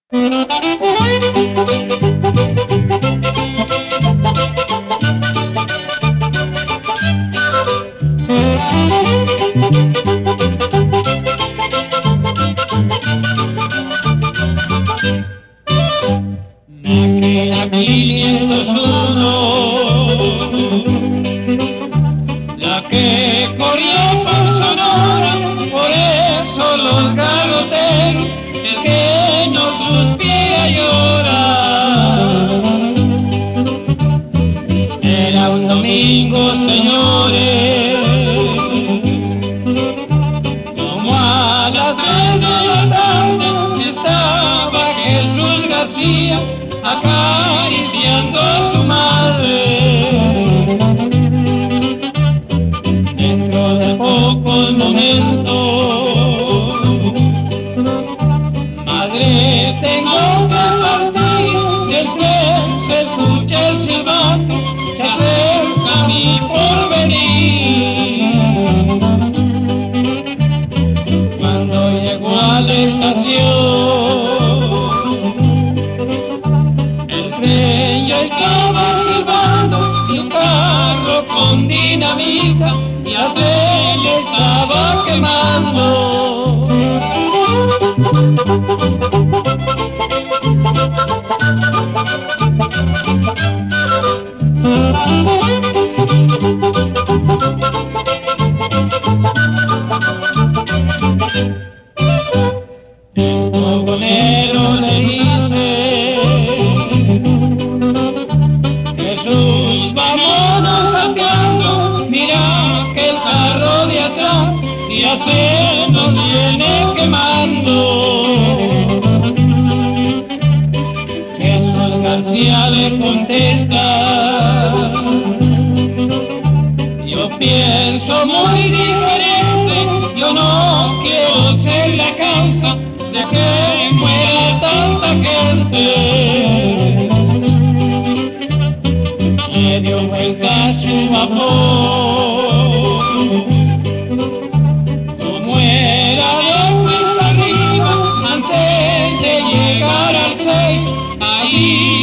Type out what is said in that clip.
Máquina 501, la que corrió por Sonora, por eso los garroteros, el que no suspira llora. Era un domingo, señores, como a las 3 de la tarde, estaba Jesús García acariciando a su madre. Dentro de pocos momentos, madre, tengo que partir, del tren se escucha el silbato, se acerca mi porvenir. Cuando llegó a la estación, ya estaba silbando y un carro con dinamita ya se le estaba quemando. El fogonero le dice: Jesús, vámonos salteando, mira que el carro de atrás ya se nos viene quemando. Jesús García le contesta: yo pienso muy diferente, yo no quiero ser la causa de que muera tanta gente. Le dio vuelta a su vapor, como era de cuesta arriba, antes de llegar al 6, ahí